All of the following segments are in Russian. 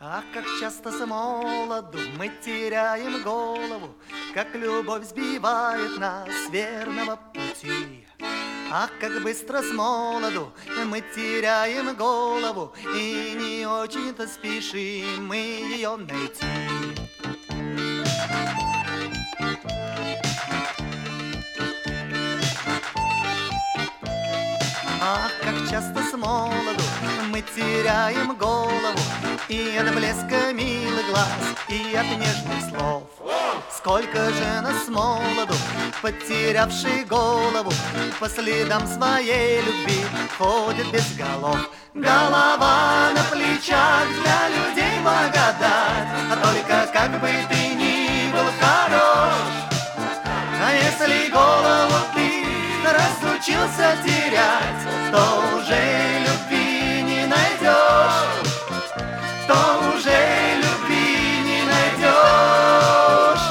Ах, как часто с молоду мы теряем голову, как любовь сбивает нас с верного пути. Ах, как быстро с молоду мы теряем голову, и не очень-то спешим мы ее найти. Ах, как часто с молоду мы теряем голову, и от блеска милых глаз, и от нежных слов. Сколько же нас с молоду, потерявший голову, по следам своей любви ходит без голов. Голова на плечах для людей благодать, а только как бы ты ни был хорош. А если голову ты разучился терять, то уже любви не найдешь, то уже любви не найдешь.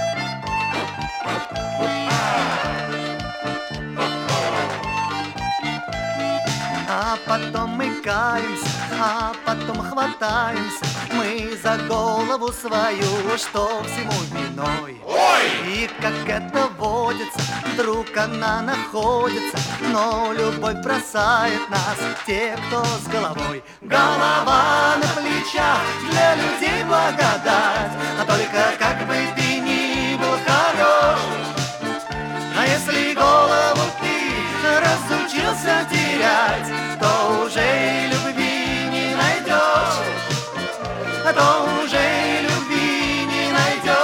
А потом мы каемся, а потом хватаемся мы за голову свою, что всему виной. И как это водится, вдруг она находится, но любовь бросает нас, те, кто с головой. Голова на плечах для людей благодать, а только как бы ты ни был хорош. А если голову ты разучился терять, то уже любви не найдешь, то уже любви не найдешь.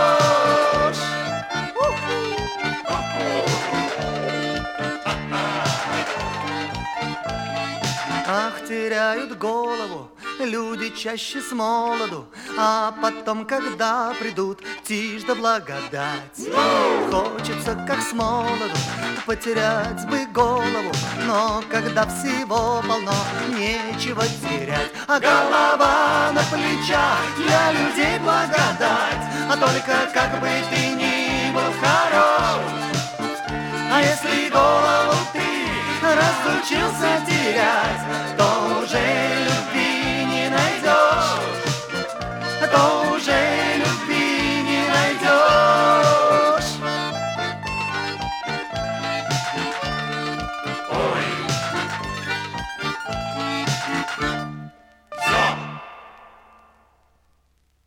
Ах, теряют голову люди чаще с молоду, а потом, когда придут тишь да благодать, хочется, как с молоду, потерять бы голову, но когда всего полно, нечего терять. А голова на плечах для людей благодать, а только как бы ты ни был хорош. А если голову ты разучился терять, то уже любви не найдешь, то уже